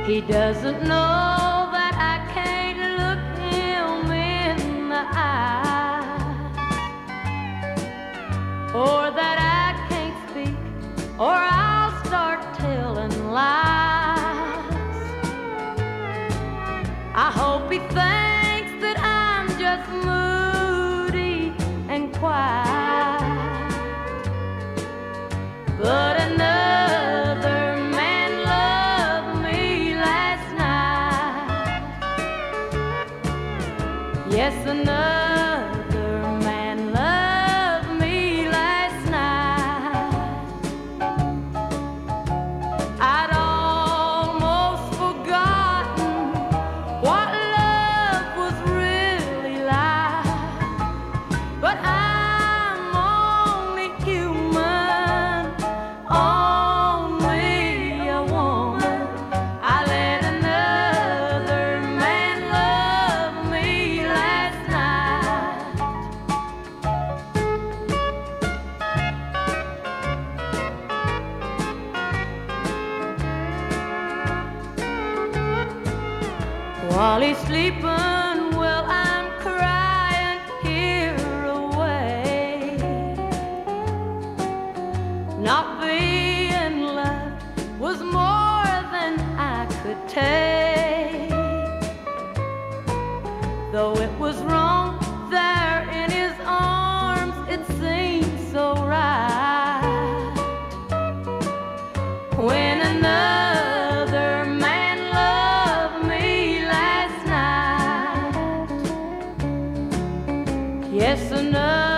He doesn't know that I can't look him in the eye, or that I can't speak, or I'll start telling lies. I hope he thinks that I'm just moody and quiet, but another man loved me last night. Yes, another man loved me last night. I'd almost forgotten what love was really like, but I'm only human, only a woman. I let another man love me last night. While he's sleeping, well, I'm crying here away. Not being loved was more than I could take. Though it was wrong there in his arms, it seemed so right. When another man loved me last night, yes, another